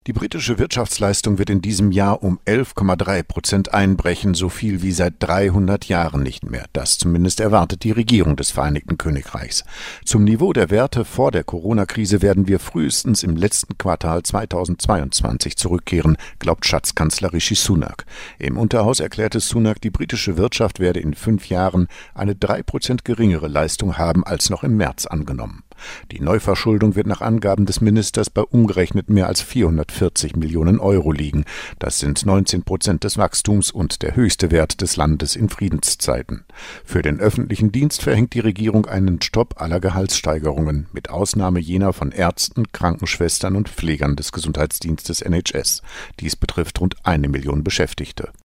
Die britische Wirtschaftsleistung wird in diesem Jahr um 11,3% einbrechen, so viel wie seit 300 Jahren nicht mehr. Das zumindest erwartet die Regierung des Vereinigten Königreichs. Zum Niveau der Werte vor der Corona-Krise werden wir frühestens im letzten Quartal 2022 zurückkehren, glaubt Schatzkanzler Rishi Sunak. Im Unterhaus erklärte Sunak, die britische Wirtschaft werde in 5 Jahren eine 3% geringere Leistung haben als noch im März angenommen. Die Neuverschuldung wird nach Angaben des Ministers bei umgerechnet mehr als 440 Millionen Euro liegen. Das sind 19% des Wachstums und der höchste Wert des Landes in Friedenszeiten. Für den öffentlichen Dienst verhängt die Regierung einen Stopp aller Gehaltssteigerungen, mit Ausnahme jener von Ärzten, Krankenschwestern und Pflegern des Gesundheitsdienstes NHS. Dies betrifft rund 1 Million Beschäftigte.